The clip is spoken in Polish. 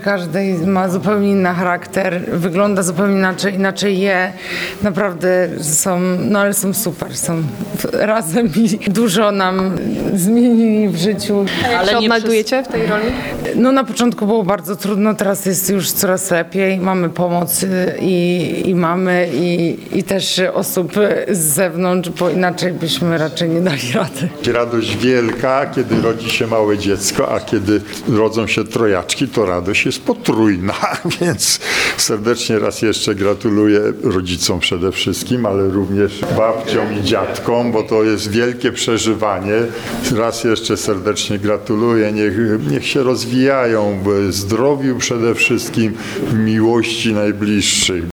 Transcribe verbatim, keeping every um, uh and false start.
każdej ma zupełnie inny charakter, wygląda zupełnie inaczej, inaczej je. Naprawdę są, no ale są super, są razem i dużo nam zmienili w życiu. Ale się odnajdujecie w tej roli? No na początku było bardzo trudno, teraz jest już coraz lepiej. Mamy pomoc i, i mamy i, i też osób z zewnątrz, bo inaczej byśmy raczej nie dali rady. Radość wielka, kiedy rodzi się małe dziecko, a kiedy rodzą się trojaczki, to radość jest potrójna, więc serdecznie raz jeszcze gratuluję rodzicom przede wszystkim, ale również babciom i dziadkom, bo to jest wielkie przeżywanie. Raz jeszcze serdecznie gratuluję, niech, niech się rozwijają w zdrowiu przede wszystkim, w miłości najbliższych.